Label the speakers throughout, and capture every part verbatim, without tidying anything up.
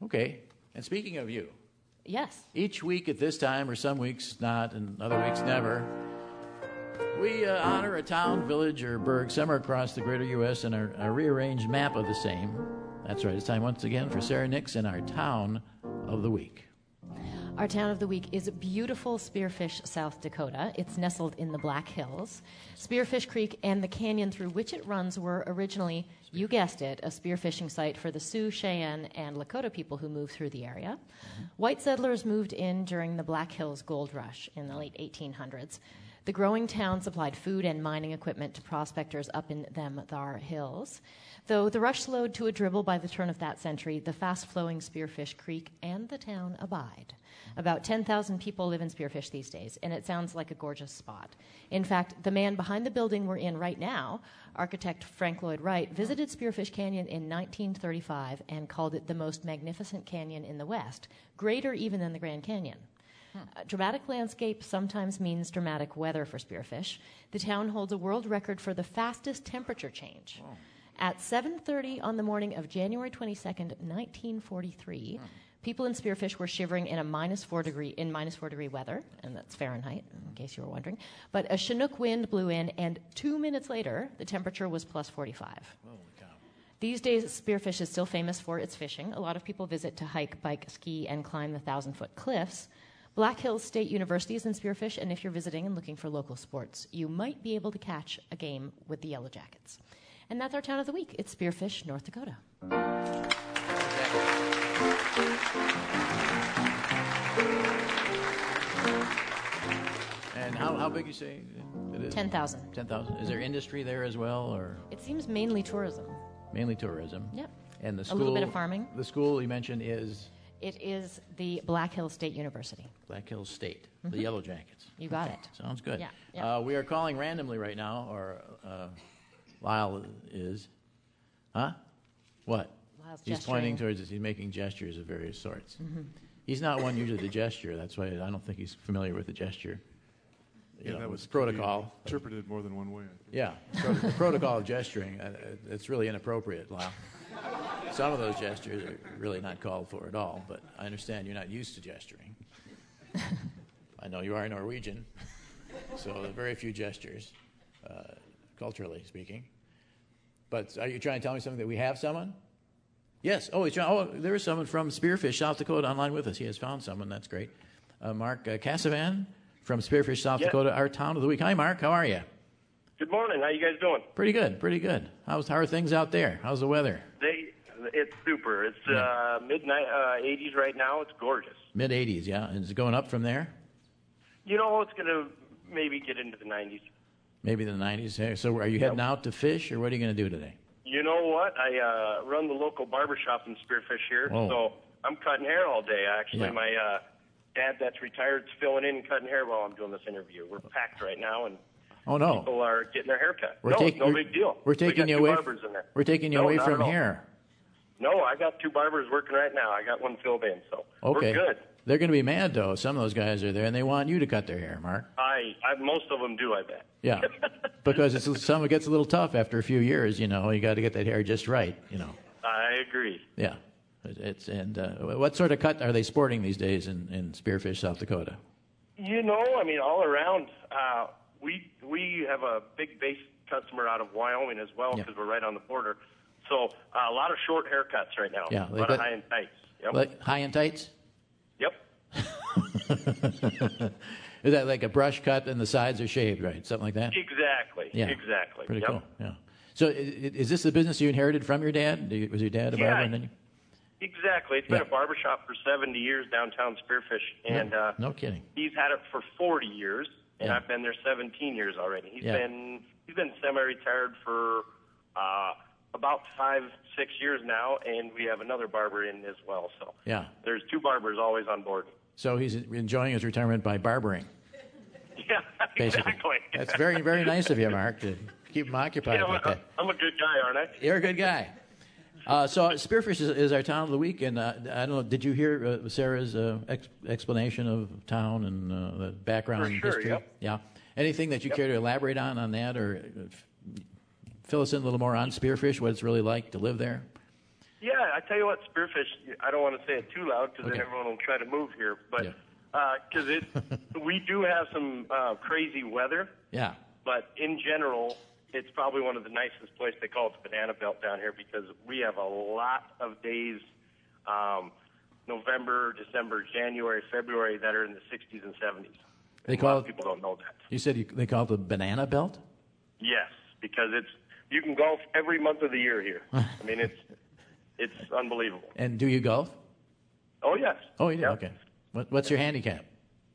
Speaker 1: Okay. And speaking of you.
Speaker 2: Yes.
Speaker 1: Each week at this time, or some weeks not, and other weeks never, we uh, honor a town, village, or burg somewhere across the greater U S in a, a rearranged map of the same. That's right. It's time once again for Sarah Nix and our Town of the Week.
Speaker 2: Our town of the week is beautiful Spearfish, South Dakota. It's nestled in the Black Hills. Spearfish Creek and the canyon through which it runs were originally, you guessed it, a spearfishing site for the Sioux, Cheyenne, and Lakota people who moved through the area. Mm-hmm. White settlers moved in during the Black Hills Gold Rush in the late eighteen hundreds. The growing town supplied food and mining equipment to prospectors up in them thar hills. Though the rush slowed to a dribble by the turn of that century, the fast-flowing Spearfish Creek and the town abide. About ten thousand people live in Spearfish these days, and it sounds like a gorgeous spot. In fact, the man behind the building we're in right now, architect Frank Lloyd Wright, visited Spearfish Canyon in nineteen thirty-five and called it the most magnificent canyon in the West, greater even than the Grand Canyon. A dramatic landscape sometimes means dramatic weather for spearfish. The town holds a world record for the fastest temperature change. Wow. At seven thirty on the morning of January twenty-second, nineteen forty-three, wow. people in Spearfish were shivering in a minus four degree in minus four degree weather, and that's Fahrenheit, in case you were wondering. But a Chinook wind blew in, and two minutes later, the temperature was plus forty-five. Holy cow. These days, Spearfish is still famous for its fishing. A lot of people visit to hike, bike, ski, and climb the thousand-foot cliffs. Black Hills State University is in Spearfish, and if you're visiting and looking for local sports, you might be able to catch a game with the Yellow Jackets. And that's our town of the week. It's Spearfish, North Dakota.
Speaker 1: And how, how big you say it is?
Speaker 2: ten thousand.
Speaker 1: ten thousand. Is there industry there as well, or?
Speaker 2: It seems mainly tourism.
Speaker 1: Mainly tourism.
Speaker 2: Yep.
Speaker 1: And the school.
Speaker 2: A little bit of farming.
Speaker 1: The school you mentioned is?
Speaker 2: It is the Black Hills State University.
Speaker 1: Black Hills State,
Speaker 2: mm-hmm.
Speaker 1: the Yellow Jackets.
Speaker 2: You got
Speaker 1: okay.
Speaker 2: it.
Speaker 1: Sounds good.
Speaker 2: Yeah, yeah.
Speaker 1: Uh, we are calling randomly right now, or uh, Lyle is. Huh? What?
Speaker 2: Lyle's
Speaker 1: he's
Speaker 2: gesturing.
Speaker 1: pointing towards us. He's making gestures of various sorts.
Speaker 2: Mm-hmm.
Speaker 1: He's not one usually to gesture. That's why I don't think he's familiar with the gesture. You
Speaker 3: yeah,
Speaker 1: know,
Speaker 3: that was
Speaker 1: protocol.
Speaker 3: Interpreted more than one way. I think.
Speaker 1: Yeah, pro- the protocol of gesturing. Uh, it's really inappropriate, Lyle. Some of those gestures are really not called for at all, but I understand you're not used to gesturing. I know you are Norwegian, so there are very few gestures, uh, culturally speaking. But are you trying to tell me something that we have someone? Yes. Oh, he's trying, oh, there is someone from Spearfish, South Dakota, online with us. He has found someone. That's great. Uh, Mark uh, Cassavan from Spearfish, South
Speaker 4: yes.
Speaker 1: Dakota, our town of the week. Hi, Mark. How are you?
Speaker 4: Good morning. How you guys doing?
Speaker 1: Pretty good. Pretty good. How's how are things out there? How's the weather?
Speaker 4: They, it's super. It's yeah. uh, midnight uh, eighties right now. It's gorgeous.
Speaker 1: Mid eighties, yeah. And is it going up from there?
Speaker 4: You know, it's going to maybe get into the nineties.
Speaker 1: Maybe the nineties. So are you heading yep. out to fish, or what are you going to do today?
Speaker 4: You know what? I uh, run the local barber shop in Spearfish here,
Speaker 1: oh.
Speaker 4: so I'm cutting hair all day. Actually,
Speaker 1: yeah.
Speaker 4: my uh, dad that's retired is filling in and cutting hair while I'm doing this interview. We're packed right now, and
Speaker 1: oh no,
Speaker 4: people are getting their hair cut.
Speaker 1: We're
Speaker 4: no,
Speaker 1: take,
Speaker 4: no
Speaker 1: we're,
Speaker 4: big deal.
Speaker 1: We're taking
Speaker 4: we
Speaker 1: you
Speaker 4: got two
Speaker 1: away.
Speaker 4: barbers in there.
Speaker 1: We're taking you
Speaker 4: no,
Speaker 1: away from
Speaker 4: at
Speaker 1: hair.
Speaker 4: No, I got two barbers working right now. I got one filled in, so
Speaker 1: okay.
Speaker 4: we're good.
Speaker 1: They're going to be mad though. Some of those guys are there, and they want you to cut their hair, Mark.
Speaker 4: I, I most of them do, I bet.
Speaker 1: Yeah, because it's some of it gets a little tough after a few years. You know, you got to get that hair just right. You know.
Speaker 4: I agree.
Speaker 1: Yeah, it's and uh, what sort of cut are they sporting these days in, in Spearfish, South Dakota?
Speaker 4: You know, I mean, all around. Uh, we we have a big base customer out of Wyoming as well because yeah. we're right on the border. So uh, a lot of short haircuts right now.
Speaker 1: Yeah,
Speaker 4: a lot of high and tights. Yep.
Speaker 1: Like high and tights.
Speaker 4: Yep.
Speaker 1: Is that like a brush cut and the sides are shaved, right? Something like that?
Speaker 4: Exactly.
Speaker 1: Yeah.
Speaker 4: Exactly.
Speaker 1: Pretty
Speaker 4: yep.
Speaker 1: cool. Yeah. So is, is this the business you inherited from your dad? Was your dad a
Speaker 4: yeah,
Speaker 1: barber? And then you...
Speaker 4: Exactly. It's
Speaker 1: yeah.
Speaker 4: been a barbershop for seventy years downtown Spearfish. And
Speaker 1: no,
Speaker 4: uh,
Speaker 1: no kidding.
Speaker 4: He's had it for forty years, and
Speaker 1: yeah.
Speaker 4: I've been there seventeen years already. He's
Speaker 1: yeah.
Speaker 4: been he's been semi-retired for uh, about five, six years now, and we have another barber in as well. So
Speaker 1: yeah.
Speaker 4: there's two barbers always on board.
Speaker 1: So he's enjoying his retirement by barbering.
Speaker 4: Yeah,
Speaker 1: basically.
Speaker 4: exactly.
Speaker 1: That's very, very nice of you, Mark, to keep him occupied
Speaker 4: yeah,
Speaker 1: like that.
Speaker 4: I'm a good guy, aren't I?
Speaker 1: You're a good guy. Uh, so Spearfish is, is our town of the week, and uh, I don't know, did you hear uh, Sarah's uh, ex- explanation of town and uh, the background
Speaker 4: For sure,
Speaker 1: history?
Speaker 4: Yep.
Speaker 1: Yeah. Anything that you
Speaker 4: yep.
Speaker 1: care to elaborate on on that, or uh, f- fill us in a little more on Spearfish, what it's really like to live there?
Speaker 4: Yeah, I tell you what, spearfish, I don't want to say it too loud because
Speaker 1: Okay.
Speaker 4: then everyone will try to move here. But
Speaker 1: Yeah.
Speaker 4: because it, we do have some uh, crazy weather,
Speaker 1: Yeah.
Speaker 4: but in general, it's probably one of the nicest places. They call it the banana belt down here because we have a lot of days, um, November, December, January, February, that are in the sixties and seventies.
Speaker 1: They
Speaker 4: a
Speaker 1: call
Speaker 4: lot of
Speaker 1: it-
Speaker 4: people don't know that.
Speaker 1: You said you, they call it the banana belt?
Speaker 4: Yes, because it's you can golf every month of the year here. I mean, it's it's unbelievable.
Speaker 1: And do you golf?
Speaker 4: Oh yes.
Speaker 1: Oh, you do?
Speaker 4: Yep.
Speaker 1: Okay. What, what's your handicap?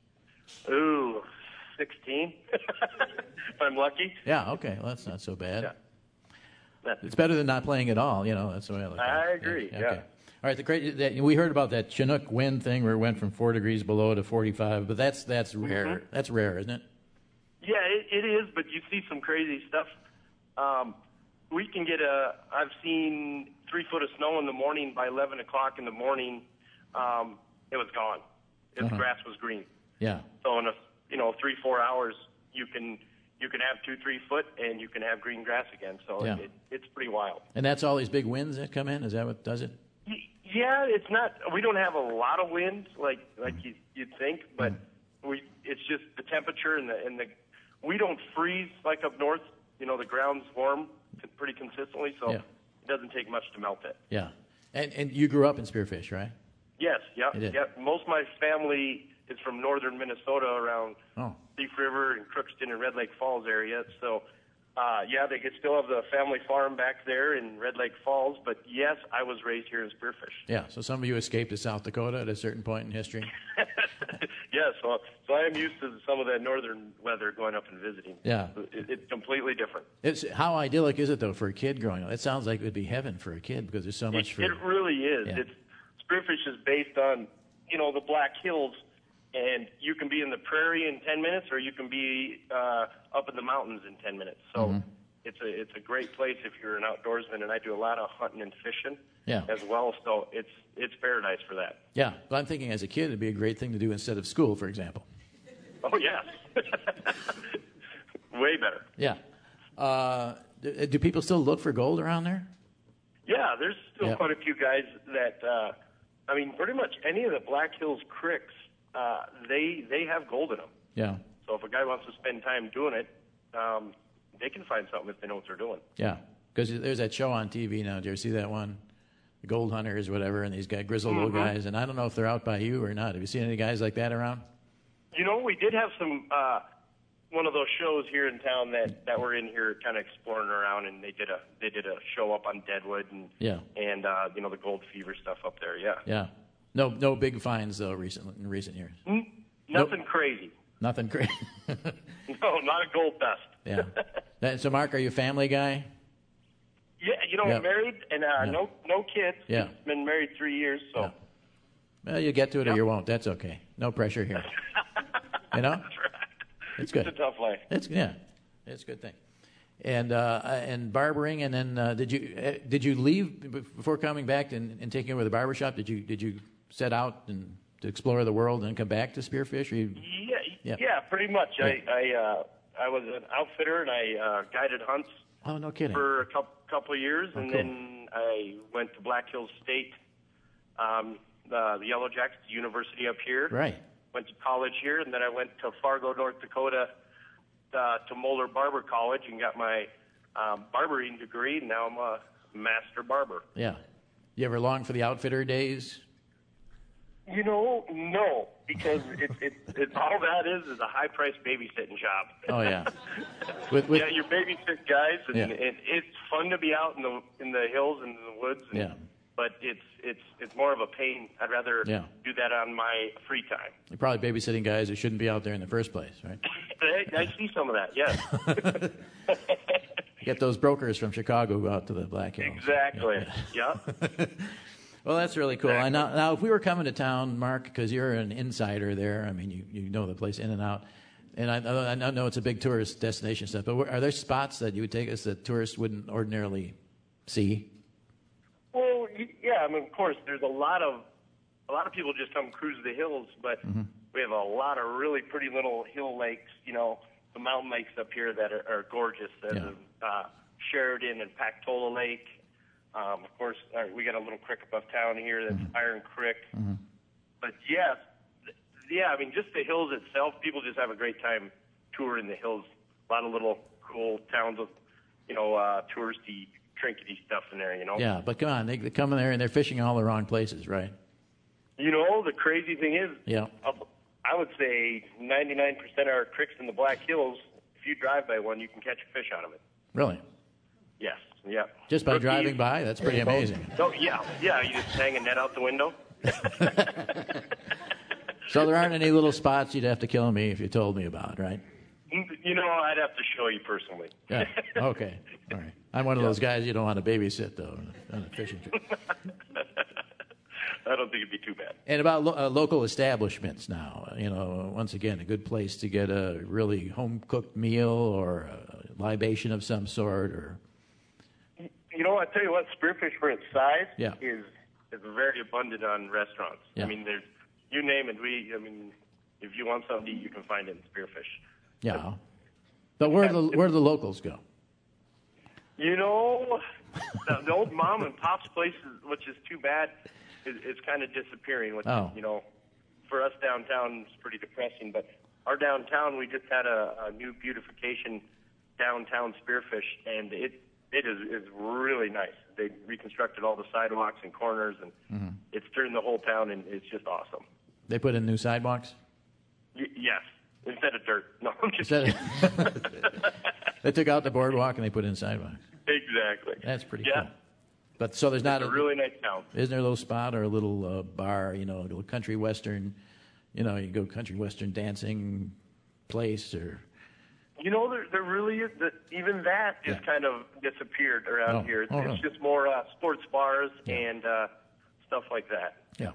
Speaker 4: Ooh, sixteen. If I'm lucky.
Speaker 1: Yeah, okay. Well, that's not so bad.
Speaker 4: Yeah. That's,
Speaker 1: It's better than not playing at all. You know, that's the way I look at it.
Speaker 4: I agree, yeah.
Speaker 1: Okay. All right. The great. That, we heard about that Chinook wind thing where it went from four degrees below to forty-five, but that's that's rare.
Speaker 4: Mm-hmm.
Speaker 1: That's rare, isn't it?
Speaker 4: yeah, it, it is, but you see some crazy stuff. Um, we can get a. I've seen three foot of snow in the morning. By eleven o'clock in the morning, um, it was gone. The
Speaker 1: Uh-huh.
Speaker 4: grass was green.
Speaker 1: Yeah.
Speaker 4: So in a you know three four hours, you can you can have two three foot and you can have green grass again. So
Speaker 1: Yeah.
Speaker 4: it, it's pretty wild.
Speaker 1: And that's all these big winds that come in. Is that what does it?
Speaker 4: Y- Yeah, it's not. We don't have a lot of wind like like you, you'd think, but we. It's just the temperature and the and the. We don't freeze like up north. You know, the ground's warm pretty consistently, so
Speaker 1: Yeah.
Speaker 4: it doesn't take much to melt it.
Speaker 1: Yeah. And and you grew up in Spearfish, right?
Speaker 4: Yes, yep,
Speaker 1: You did.
Speaker 4: yep. Most of my family is from northern Minnesota, around
Speaker 1: Oh.
Speaker 4: Thief River and Crookston and Red Lake Falls area. So, uh, yeah, they could still have the family farm back there in Red Lake Falls. But yes, I was raised here in Spearfish.
Speaker 1: Yeah. So some of you escaped to South Dakota at a certain point in history.
Speaker 4: yeah, so so I am used to some of that northern weather going up and visiting.
Speaker 1: Yeah.
Speaker 4: It, it's completely different.
Speaker 1: It's how idyllic is it though for a kid growing up? It sounds like it would be heaven for a kid because there's so much
Speaker 4: It,
Speaker 1: for.
Speaker 4: it really is.
Speaker 1: Yeah.
Speaker 4: It's Spearfish is based on, you know, the Black Hills, and you can be in the prairie in ten minutes, or you can be uh, up in the mountains in ten minutes. So
Speaker 1: Mm-hmm.
Speaker 4: it's a it's a great place if you're an outdoorsman, and I do a lot of hunting and fishing
Speaker 1: Yeah.
Speaker 4: as well. So it's it's paradise for that.
Speaker 1: Yeah, but I'm thinking as a kid it'd be a great thing to do instead of school, for example.
Speaker 4: Oh yes, way better.
Speaker 1: Yeah. Uh, do, do people still look for gold around there?
Speaker 4: Yeah, there's still
Speaker 1: Yeah.
Speaker 4: quite a few guys that, uh, I mean, pretty much any of the Black Hills creeks, uh, they they have gold in them.
Speaker 1: Yeah.
Speaker 4: So if a guy wants to spend time doing it, um, they can find something if they know what they're doing.
Speaker 1: Yeah. Because there's that show on T V now. Did you ever see that one? The Gold Hunters, whatever, and these guys, grizzled
Speaker 4: Mm-hmm.
Speaker 1: little guys. And I don't know if they're out by you or not. Have you seen any guys like that around?
Speaker 4: You know, we did have some uh, one of those shows here in town that, that were in here kind of exploring around, and they did a they did a show up on Deadwood and
Speaker 1: Yeah.
Speaker 4: and uh, you know the gold fever stuff up there. Yeah,
Speaker 1: Yeah. No, no big finds though. Recently, in recent years,
Speaker 4: Mm, nothing crazy.
Speaker 1: nothing crazy.
Speaker 4: No, not a gold dust.
Speaker 1: Yeah. That- so, Mark, are you a family guy?
Speaker 4: Yeah, you know,
Speaker 1: Yeah.
Speaker 4: married and uh,
Speaker 1: Yeah.
Speaker 4: no no kids.
Speaker 1: Yeah.
Speaker 4: Been married three years, so.
Speaker 1: Yeah. Well, you get to it or you won't. That's okay. No pressure here. You know,
Speaker 4: That's right.
Speaker 1: it's good.
Speaker 4: It's a tough life.
Speaker 1: It's yeah, it's a good thing. And uh, and barbering, and then uh, did you uh, did you leave b- before coming back and, and taking over the barber shop? Did you did you set out and to explore the world and come back to Spearfish? Or you,
Speaker 4: Yeah,
Speaker 1: Yeah.
Speaker 4: yeah, pretty much.
Speaker 1: Yeah.
Speaker 4: I I, uh, I was an outfitter and I uh, guided hunts
Speaker 1: oh, no kidding.
Speaker 4: for a couple couple of years,
Speaker 1: Oh,
Speaker 4: and
Speaker 1: cool.
Speaker 4: then I went to Black Hills State, um, the, the Yellow Jackets University up here.
Speaker 1: Right.
Speaker 4: Went to college here, and then I went to Fargo, North Dakota, uh, to Moeller Barber College, and got my um, barbering degree. And now I'm a master barber.
Speaker 1: Yeah. You ever long for the outfitter days?
Speaker 4: You know, no, because it, it, it, all that is is a high-priced babysitting job.
Speaker 1: Oh yeah. With, with,
Speaker 4: yeah, you babysit guys, and,
Speaker 1: Yeah.
Speaker 4: and it's fun to be out in the in the hills and in the woods. And,
Speaker 1: Yeah.
Speaker 4: But it's it's it's more of a pain. I'd rather
Speaker 1: Yeah.
Speaker 4: do that on my free time.
Speaker 1: You're probably babysitting guys who shouldn't be out there in the first place, right?
Speaker 4: I, I see some of that. Yes.
Speaker 1: Get those brokers from Chicago who go out to the Black Hills.
Speaker 4: Exactly. Yeah.
Speaker 1: Well, that's really cool. And now, now, if we were coming to town, Mark, because you're an insider there, I mean, you, you know the place in and out, and I, I know it's a big tourist destination stuff, but are there spots that you would take us that tourists wouldn't ordinarily see?
Speaker 4: Well, y- yeah. I mean, of course, there's a lot of a lot of people just come cruise the hills, but we have a lot of really pretty little hill lakes. You know, the mountain lakes up here that are, are gorgeous. There's
Speaker 1: Yeah.
Speaker 4: uh, Sheridan and Pactola Lake. Um, of course, uh, we got a little creek above town here that's
Speaker 1: Mm-hmm.
Speaker 4: Iron Creek. Mm-hmm. But yes, th- yeah, I mean, just the hills itself, people just have a great time touring the hills. A lot of little cool towns with, you know, uh, touristy, trinkety stuff in there, you know?
Speaker 1: Yeah, but come on, they, they come in there and they're fishing all the wrong places, right?
Speaker 4: You know, the crazy thing is,
Speaker 1: Yeah.
Speaker 4: uh, I would say ninety-nine percent of our creeks in the Black Hills, if you drive by one, you can catch a fish out of it.
Speaker 1: Really?
Speaker 4: Yes, yeah.
Speaker 1: Just by
Speaker 4: Rookies.
Speaker 1: driving by? That's pretty amazing.
Speaker 4: Oh, yeah, yeah, you just hang a net out the window.
Speaker 1: So there aren't any little spots you'd have to kill me if you told me about, right?
Speaker 4: You know, I'd have to show you personally.
Speaker 1: Yeah. Okay. All right. I'm one of those guys you don't want to babysit, though, on a fishing trip.
Speaker 4: I don't think it'd be too bad.
Speaker 1: And about lo- uh, local establishments now, you know, once again, a good place to get a really home-cooked meal or a libation of some sort, or
Speaker 4: You know, I tell you what, spearfish for its size
Speaker 1: Yeah.
Speaker 4: is is very abundant on restaurants.
Speaker 1: Yeah.
Speaker 4: I mean, there's you name it. We, I mean, if you want something to eat, you can find it in spearfish.
Speaker 1: yeah. But where do the where do the locals go?
Speaker 4: You know, the, the old mom and pop's place, is, which is too bad, is, is kind of disappearing. Which
Speaker 1: Oh.
Speaker 4: is, you know, for us downtown, it's pretty depressing. But our downtown, we just had a, a new beautification downtown spearfish, and it it is is really nice. They reconstructed all the sidewalks and corners, and
Speaker 1: Mm-hmm.
Speaker 4: it's turned the whole town, and it's just awesome.
Speaker 1: They put in new sidewalks?
Speaker 4: Y- yes, instead of dirt. No, I'm just
Speaker 1: Instead of- they took out the boardwalk and they put in sidewalks.
Speaker 4: exactly.
Speaker 1: That's pretty
Speaker 4: yeah.
Speaker 1: cool. But so there's not
Speaker 4: It's a really nice town.
Speaker 1: Isn't there a little spot or a little uh, bar, you know, a little country western, you know, you go country western dancing place or...
Speaker 4: You know, there, there really is. The, even that
Speaker 1: Yeah.
Speaker 4: just kind of disappeared around
Speaker 1: Oh.
Speaker 4: here. It's,
Speaker 1: Oh,
Speaker 4: it's
Speaker 1: really?
Speaker 4: just more uh, sports bars
Speaker 1: Yeah.
Speaker 4: and uh, stuff like that.
Speaker 1: Yeah.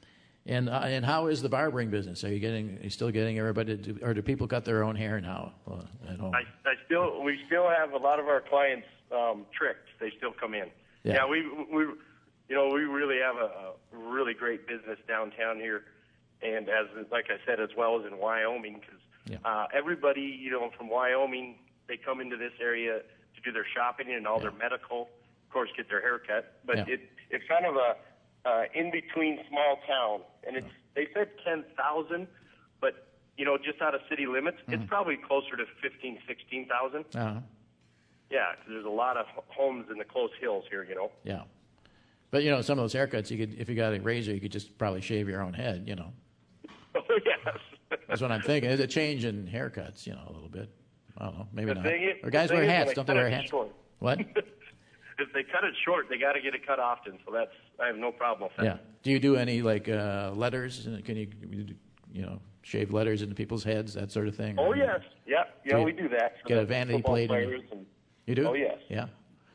Speaker 1: And uh, and how is the barbering business? Are you getting, are you still getting everybody, to, or do people cut their own hair now uh, at home?
Speaker 4: I, I still, we still have a lot of our clients um, tricked. They still come in.
Speaker 1: Yeah.
Speaker 4: Yeah, we, we, you know, we really have a, a really great business downtown here, and as like I said, as well as in Wyoming, because
Speaker 1: Yeah.
Speaker 4: uh, everybody, you know, from Wyoming, they come into this area to do their shopping and all
Speaker 1: Yeah.
Speaker 4: their medical, of course, get their hair cut. But
Speaker 1: Yeah.
Speaker 4: it, it's kind of a uh, in between small town, and it's they said ten thousand, but you know, just out of city limits,
Speaker 1: Mm-hmm.
Speaker 4: it's probably closer to fifteen, sixteen thousand.
Speaker 1: Uh-huh.
Speaker 4: Yeah, 'cause there's a lot of h- homes in the close hills here, you know.
Speaker 1: Yeah. But, you know, some of those haircuts, you could, if you got a razor, you could just probably shave your own head, you know.
Speaker 4: Oh yes.
Speaker 1: That's what I'm thinking. There's a change in haircuts, you know, a little bit. I don't know, maybe
Speaker 4: The
Speaker 1: not.
Speaker 4: thing is-
Speaker 1: Or guys
Speaker 4: the
Speaker 1: wear
Speaker 4: thing is,
Speaker 1: hats.
Speaker 4: when
Speaker 1: Don't
Speaker 4: they
Speaker 1: they
Speaker 4: cut
Speaker 1: wear
Speaker 4: it
Speaker 1: hats?
Speaker 4: short.
Speaker 1: What?
Speaker 4: If they cut it short, they got to get it cut often. So that's I have no problem with that.
Speaker 1: Yeah. Do you do any, like, uh, letters? Can you, you know, shave letters into people's heads, that sort of thing?
Speaker 4: Oh
Speaker 1: Or-
Speaker 4: yes, yeah, yeah,
Speaker 1: you
Speaker 4: we do that. for
Speaker 1: get a
Speaker 4: the
Speaker 1: vanity
Speaker 4: football
Speaker 1: plate in
Speaker 4: players and
Speaker 1: You do?
Speaker 4: Oh, yes.
Speaker 1: Yeah.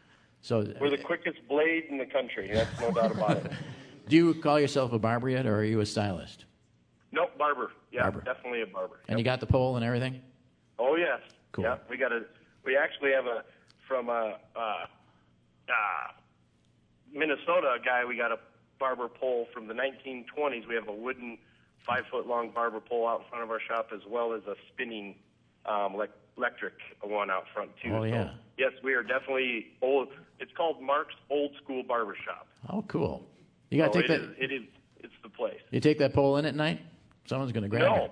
Speaker 1: So,
Speaker 4: we're the quickest blade in the country. That's no doubt about it.
Speaker 1: do you call yourself a barber yet, or are you a stylist?
Speaker 4: Nope, barber. Yeah,
Speaker 1: Barber.
Speaker 4: definitely a barber.
Speaker 1: And
Speaker 4: Yep.
Speaker 1: you got the pole and everything?
Speaker 4: Oh yes.
Speaker 1: Cool.
Speaker 4: Yeah, we got a. We actually have a from a uh, uh, Minnesota guy. We got a barber pole from the nineteen twenties. We have a wooden five foot long barber pole out in front of our shop, as well as a spinning um, like electric one out front too.
Speaker 1: Oh, yeah.
Speaker 4: So, yes, we are definitely old. It's called Mark's Old School Barber Shop.
Speaker 1: Oh, cool. You got to
Speaker 4: So
Speaker 1: take
Speaker 4: it
Speaker 1: that.
Speaker 4: is- It is. It's the place.
Speaker 1: You take that pole in at night? Someone's going to grab
Speaker 4: No.
Speaker 1: it.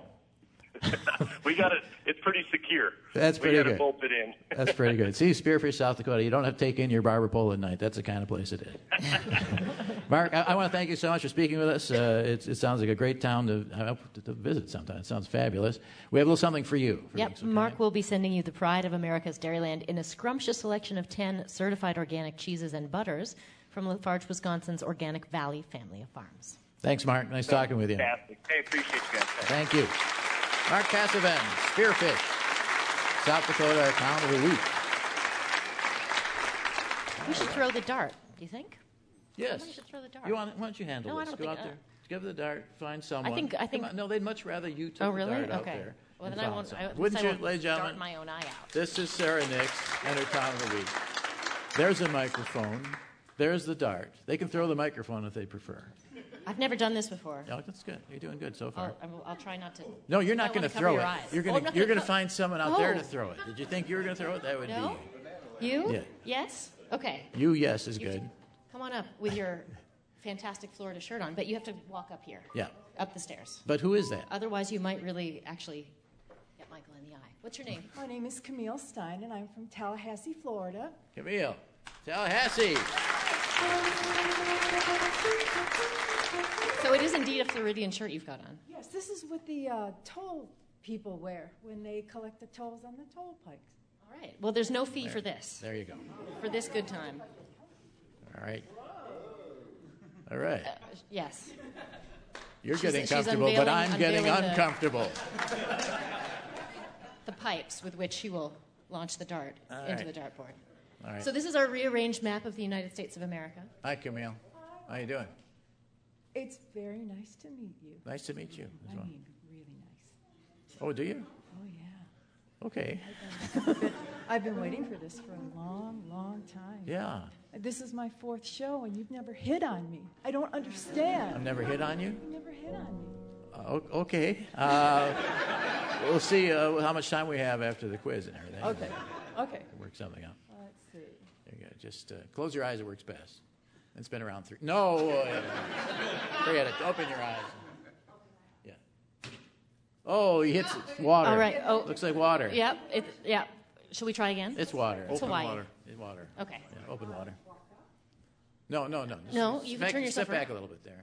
Speaker 4: we got it. It's pretty secure.
Speaker 1: That's pretty
Speaker 4: we got
Speaker 1: good.
Speaker 4: to bolt it in.
Speaker 1: That's pretty good. See, Spearfish, South Dakota, you don't have to take in your barber pole at night. That's the kind of place it is. Mark, I, I want to thank you so much for speaking with us. Uh, it, it sounds like a great town to, I hope to, to visit sometime. It sounds fabulous. We have a little something for you. For
Speaker 2: Yep,
Speaker 1: weeks, okay?
Speaker 2: Mark will be sending you the Pride of America's Dairyland in a scrumptious selection of ten certified organic cheeses and butters from Lafarge, Wisconsin's Organic Valley family of farms.
Speaker 1: Thanks, Mark. Nice talking with you.
Speaker 4: Fantastic. Hey, appreciate you guys. Thanks.
Speaker 1: Thank you. Mark Cassavan, Spearfish, South Dakota, our town of the week.
Speaker 2: We should throw the dart, do you think?
Speaker 1: Yes.
Speaker 2: We should throw the dart.
Speaker 1: You want, why don't you handle
Speaker 2: No, I
Speaker 1: this?
Speaker 2: don't
Speaker 1: Go
Speaker 2: think-
Speaker 1: out
Speaker 2: uh,
Speaker 1: there, give the dart, find someone.
Speaker 2: think- I
Speaker 1: Come
Speaker 2: think-
Speaker 1: on. No, they'd much rather you took
Speaker 2: Oh, really?
Speaker 1: the dart out
Speaker 2: Okay.
Speaker 1: there.
Speaker 2: Well,
Speaker 1: and
Speaker 2: then I
Speaker 1: found
Speaker 2: won't. I,
Speaker 1: someone.
Speaker 2: at least
Speaker 1: Wouldn't
Speaker 2: I
Speaker 1: you,
Speaker 2: won't
Speaker 1: ladies and
Speaker 2: dart
Speaker 1: gentlemen?
Speaker 2: my own eye out.
Speaker 1: This is Sarah Nix and her town of the week. There's a microphone. There's the dart. They can throw the microphone if they prefer.
Speaker 2: I've never done this before.
Speaker 1: Oh, that's good. You're doing good so far.
Speaker 2: I'll, I'll, I'll try not to.
Speaker 1: No, you're
Speaker 2: I
Speaker 1: not going to
Speaker 2: wanna cover
Speaker 1: throw
Speaker 2: your
Speaker 1: it.
Speaker 2: eyes.
Speaker 1: You're
Speaker 2: Oh,
Speaker 1: going
Speaker 2: I'm not
Speaker 1: to you're
Speaker 2: gonna
Speaker 1: going to
Speaker 2: throw-
Speaker 1: find someone out there
Speaker 2: Oh.
Speaker 1: to throw it. Did you think you were going to throw it? That would
Speaker 2: No?
Speaker 1: be
Speaker 2: You?
Speaker 1: Yeah.
Speaker 2: Yes? Okay.
Speaker 1: you. Yes is good.
Speaker 2: Come on up with your fantastic Florida shirt on, but you have to walk up here.
Speaker 1: Yeah.
Speaker 2: Up the stairs.
Speaker 1: But who is that?
Speaker 2: Otherwise, you might really actually get Michael in the eye. What's your name?
Speaker 5: My name is Camille Stein, and I'm from Tallahassee, Florida.
Speaker 1: Camille. Tallahassee.
Speaker 2: So it is indeed a Floridian shirt you've got on.
Speaker 5: Yes, this is what the uh, toll people wear when they collect the tolls on the toll pikes.
Speaker 2: All right. Well, there's no fee
Speaker 1: There.
Speaker 2: for this.
Speaker 1: There you go.
Speaker 2: For this good time.
Speaker 1: All right. All right.
Speaker 2: Uh, yes.
Speaker 1: You're
Speaker 2: she's-
Speaker 1: getting
Speaker 2: she's
Speaker 1: comfortable, but
Speaker 2: unveiling-
Speaker 1: I'm getting
Speaker 2: unveiling the-
Speaker 1: uncomfortable.
Speaker 2: The pipes with which he will launch the dart
Speaker 1: All
Speaker 2: into
Speaker 1: right.
Speaker 2: the dartboard.
Speaker 1: All right.
Speaker 2: So this is our rearranged map of the United States of America.
Speaker 1: Hi, Camille. How you doing?
Speaker 5: It's very nice to meet you.
Speaker 1: Nice to meet you as
Speaker 5: I
Speaker 1: well.
Speaker 5: mean, really nice.
Speaker 1: Oh, do you?
Speaker 5: Oh, yeah.
Speaker 1: Okay.
Speaker 5: I've been, I've been waiting for this for a long, long time.
Speaker 1: Yeah.
Speaker 5: This is my fourth show, and you've never hit on me. I don't understand.
Speaker 1: I've never hit on you?
Speaker 5: You never hit on me.
Speaker 1: Uh, o- okay. Uh, we'll see uh, how much time we have after the quiz and everything.
Speaker 5: Okay. Okay.
Speaker 1: Work something out.
Speaker 5: Let's see.
Speaker 1: There you go. Just uh, close your eyes. It works best. And spin around three. No. Uh, forget it. Open your eyes. Yeah. Oh, he hits water.
Speaker 2: All right. Oh.
Speaker 1: Looks like water.
Speaker 2: Yep. It, yeah. Shall we try again?
Speaker 1: It's water.
Speaker 2: It's
Speaker 3: Open
Speaker 2: Hawaii.
Speaker 3: water.
Speaker 1: It's water.
Speaker 2: Okay.
Speaker 1: Yeah, open water. No, no, no. Just
Speaker 2: No, you can
Speaker 1: back-
Speaker 2: turn yourself
Speaker 1: Step back
Speaker 2: around.
Speaker 1: a little bit there.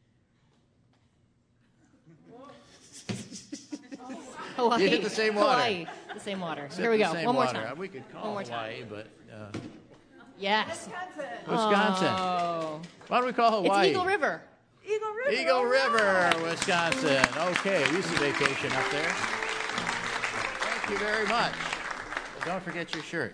Speaker 2: Hawaii.
Speaker 1: You hit the same water.
Speaker 2: Hawaii. The same water.
Speaker 1: Sip
Speaker 2: Here we
Speaker 1: the
Speaker 2: go.
Speaker 1: same
Speaker 2: One more
Speaker 1: water.
Speaker 2: time.
Speaker 1: We could call
Speaker 2: One more
Speaker 1: Hawaii, but uh,
Speaker 2: Yes.
Speaker 1: Wisconsin.
Speaker 2: Oh.
Speaker 1: Why don't we call Hawaii?
Speaker 2: It's Eagle River.
Speaker 5: Eagle River.
Speaker 1: Eagle
Speaker 5: all
Speaker 1: River,
Speaker 5: right.
Speaker 1: Wisconsin. Okay, we used to vacation up there. Thank you very much. Don't forget your shirt.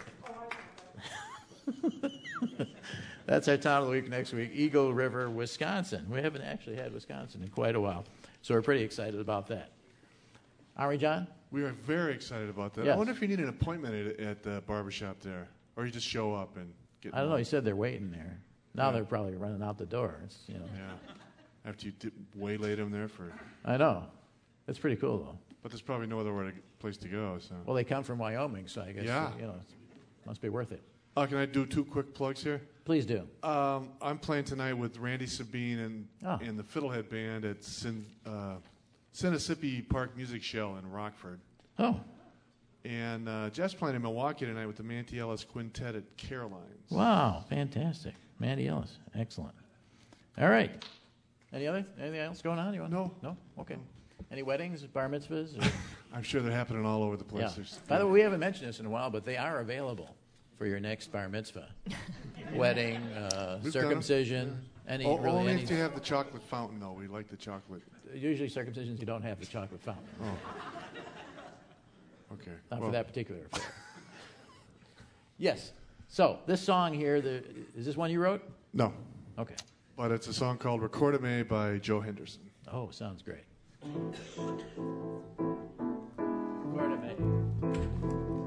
Speaker 1: That's our town of the week next week, Eagle River, Wisconsin. We haven't actually had Wisconsin in quite a while, so we're pretty excited about that. Are we, John?
Speaker 3: We are very excited about that.
Speaker 1: Yes.
Speaker 3: I wonder if you need an appointment at, at the barbershop there, or you just show up and get.
Speaker 1: I don't know.
Speaker 3: one.
Speaker 1: He said they're waiting there. Now
Speaker 3: Yeah.
Speaker 1: they're probably running out the door. It's, you know.
Speaker 3: Yeah. After you dip, waylaid him there for,
Speaker 1: I know. It's pretty cool, though.
Speaker 3: but there's probably no other way to, place to go. So.
Speaker 1: Well, they come from Wyoming, so I guess
Speaker 3: Yeah.
Speaker 1: you know, it must be worth it.
Speaker 3: Uh, can I do two quick plugs here?
Speaker 1: Please do.
Speaker 3: Um, I'm playing tonight with Randy Sabine and
Speaker 1: Oh.
Speaker 3: and the Fiddlehead Band at Sin, uh, Sinisippi Park Music Show in Rockford.
Speaker 1: Oh,
Speaker 3: And uh, Jeff's playing in Milwaukee tonight with the Manti Ellis Quintet at Caroline's.
Speaker 1: wow, fantastic. Mandy Ellis, excellent. All right. Any other anything else going on? You want?
Speaker 3: No.
Speaker 1: No. Okay. Any weddings, bar mitzvahs? Or?
Speaker 3: I'm sure they're happening all over the place.
Speaker 1: Yeah.
Speaker 3: There's-
Speaker 1: By the way, we haven't mentioned this in a while, but they are available for your next bar mitzvah, wedding, uh,
Speaker 3: We've done 'em.
Speaker 1: circumcision, any
Speaker 3: O-
Speaker 1: really
Speaker 3: only
Speaker 1: any.
Speaker 3: if you have the chocolate fountain, though. We like the chocolate.
Speaker 1: Usually circumcisions you don't have the chocolate fountain.
Speaker 3: Okay.
Speaker 1: Not
Speaker 3: Well,
Speaker 1: for that particular affair. Yes. So this song here, the, is this one you wrote?
Speaker 3: No,
Speaker 1: Okay.
Speaker 3: but it's a song called Recordame by Joe Henderson.
Speaker 1: Oh, sounds great. Record it, mate.